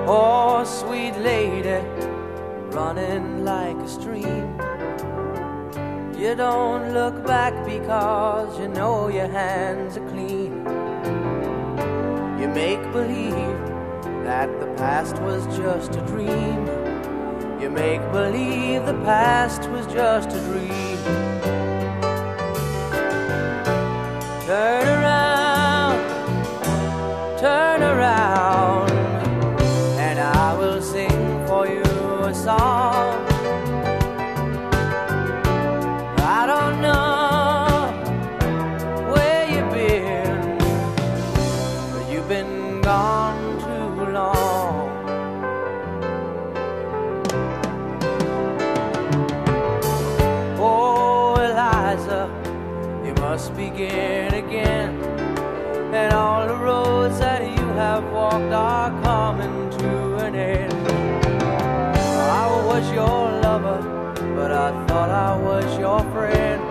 Oh, sweet lady, running like a stream. You don't look back because you know your hands are clean. You make believe that the past was just a dream. You make believe the past was just a dream. Turn around, and I will sing for you a song. I don't know where you've been, but you've been gone too long. Oh, Eliza, you must begin again, and all the roads that you have walked are coming to an end. I was your lover, but I thought I was your friend.